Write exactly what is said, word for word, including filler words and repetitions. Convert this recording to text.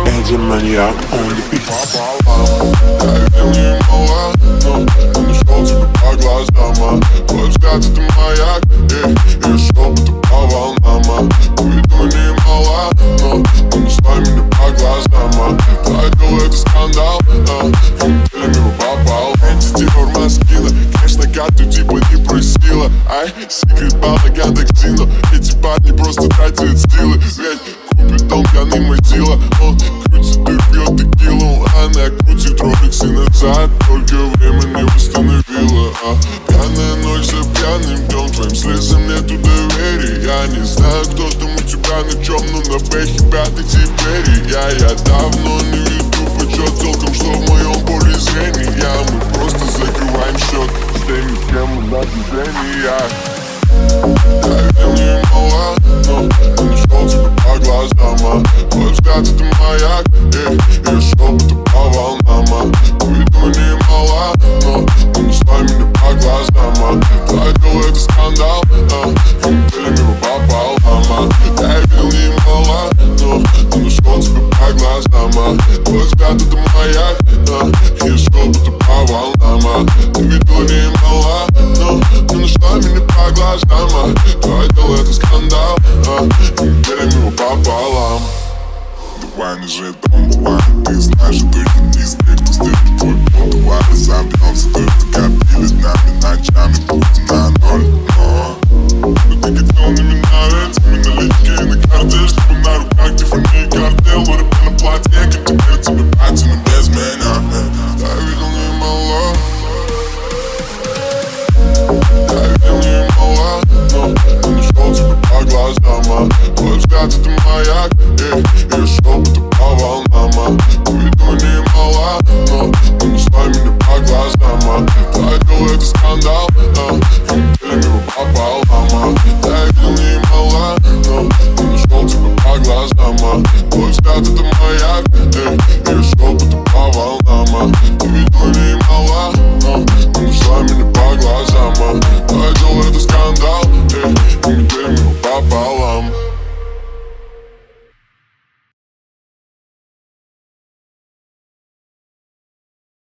Эдди Маньяк on the beat. Я видел немало, но я нашел тебя по глазам, а твой взгляд это маяк, и я шел будто по волнам, а видел немало, но ты нашла меня по глазам, а твой это скандал, а я мимо попал. Эти Dior Moschino, конечно, ты типа не просила. Ай, секрет бал на Яндекс.Дзино. Эти парни просто тратят силы, ведь купит дом пьяный Мазила. Он крутит и пьет текилу, она крутит роликсы назад. Только время не восстановило, а пьяная ночь за пьяным днем, твоим слезам нету доверия. Я не знаю, кто там у тебя на чем, но на бэхе пятый теперь. Я, я давно не веду почет толком, что в моем поле зрения. Мы просто закрываем счет с теми, с кем у нас движения. Я видел немало, но я нашел тебя по глазам, а твой взгляд это маяк, и я шел будто по волнам, а видел немало, но ты нашла меня по глазам, а твой это скандал, а я мимо попал, мама. Я видел немало, но я нашел тебя по глазам, а твой взгляд это маяк, а я шел будто по волнам, а ты видела немало, но ты нашла меня по глазам, а твой это скандал, а я мимо пополам. Давай не жить дом, бывает, ты знаешь, что точно не здесь, кто стыдит твой пол. Давай разобьемся, только копились днями, ночами, будто на ноль, но но ты хотел не миновать, мы налички на карте, чтобы на руках Тиффани картел, вырубай на платье, как теперь тебе пати, но без меня. Я видел немало, я видел немало, но я нашел тебя по глазам, а твой взгляд это маяк, и я шел будто по волнам, а видел немало, но ты нашла меня по глазам, а твой это скандал, а я мимо попал, мама. Я видел немало, но ты нашел тебя по глазам, а твой взгляд это маяк, и я шел будто по волнам, а видел немало, но ты нашла меня по глазам, а твой это скандал.